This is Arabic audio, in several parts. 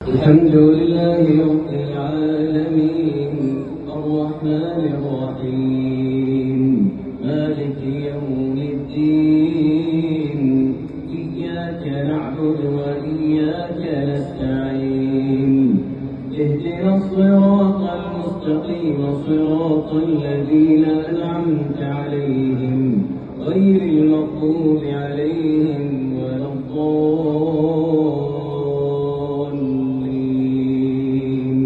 الحمد لله رب العالمين الرحمن الرحيم مالك يوم الدين إياك نعبد وإياك نستعين اهدنا الصراط المستقيم صراط الذين أنعمت عليهم غير المغضوب عليهم ولا الضالين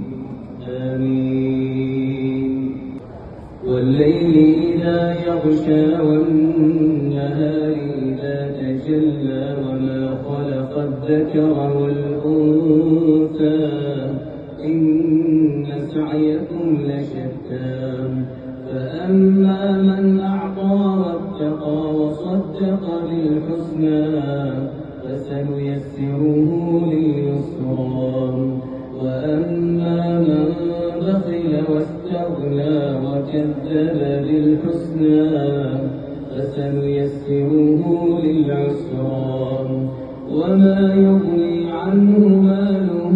آمين. والليل إذا يغشى والنهار إذا تجلى وما خلق الذكر والأنثى إن سعيكم لشتى فأما من أعطى واتقى وصدق بالحسنى فسنيسره لليسرى وأما من بخل واستغنى وكذب بالحسنى فسنيسره للعسرى وما يغني عنه ماله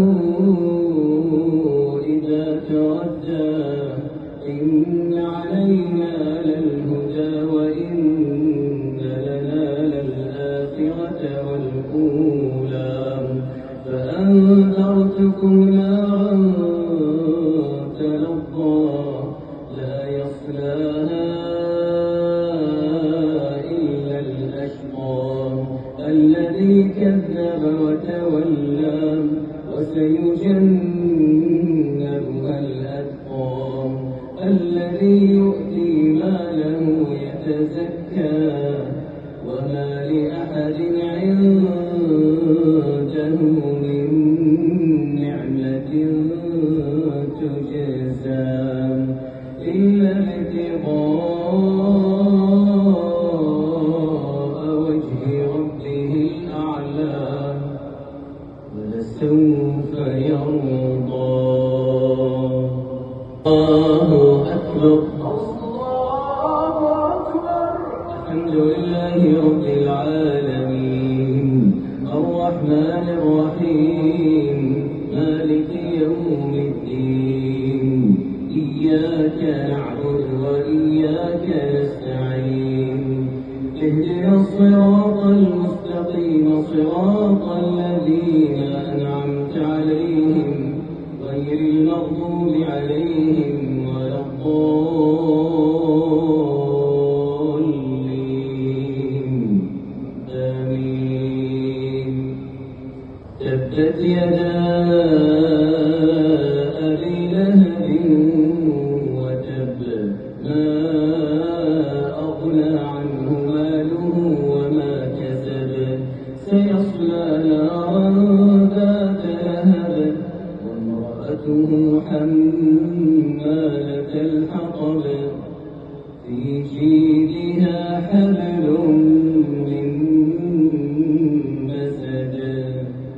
إذا تردى إن علينا للهدى وإن لنا للآخرة والأولى فأنذرتكم نارا تلظى لا يصلاها إلا الأشقى الذي كذب وتولى وسيجنبها الأتقى الذي يؤتي ماله يتزكى وما لأحد عنده من نعمة تجزى إلا ابتغاء وجه ربه الأعلى ولسوف يرضى. الله أكبر الله أكبر. الحمد لله رب العالمين الرحمن الرحيم مالك يوم الدين إياك نعبد وإياك نستعين اهدنا الصراط المستقيم صراط الذين أنعمت عليهم غير المغضوب عليهم ولا الضالين آمين. تبت يدا أبي لهب وتب ما أغنى عنه ماله وما كسب سيصلى نارا ذات لهب وامرأته حمالة الحطب في جيدها حبل